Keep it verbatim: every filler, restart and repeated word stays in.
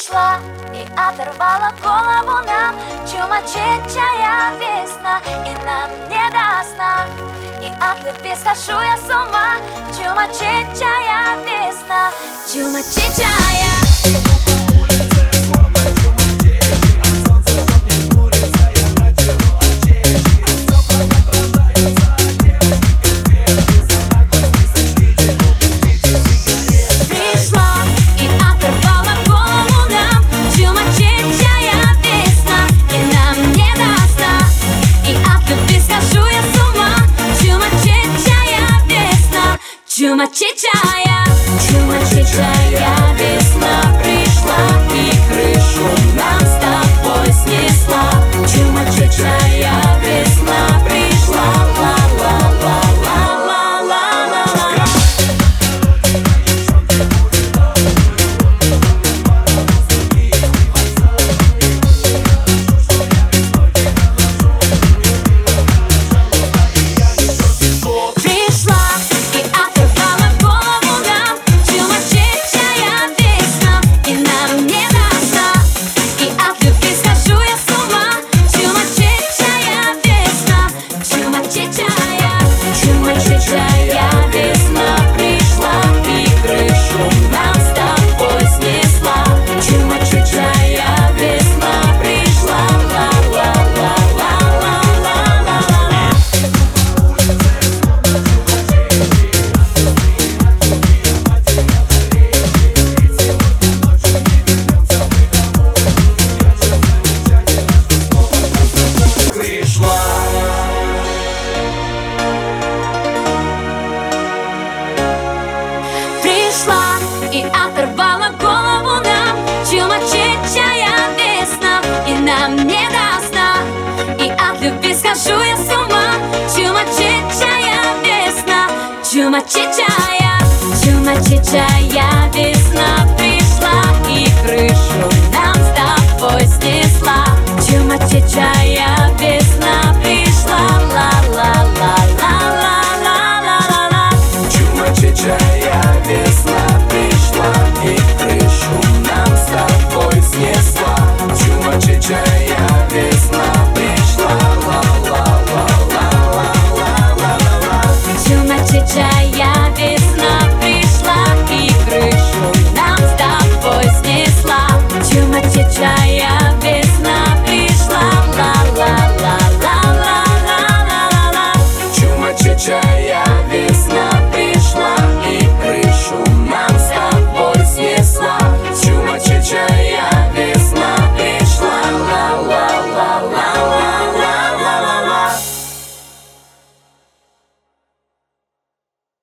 Пришла и оторвала голову нам чумачечая весна, и нам не до сна. И от любви схожу я с ума. Чумачечая весна, чумачечая. Чумачечая, чумачечая весна пришла и крышу нам с тобой снесла. Чумачечая весна пришла, ла-ла-ла-ла-ла-ла-ла-ла. И оторвала голову нам чумачечая весна, и нам не до сна. И от любви схожу я с ума. Чумачечая весна, чумачечая, чумачечая.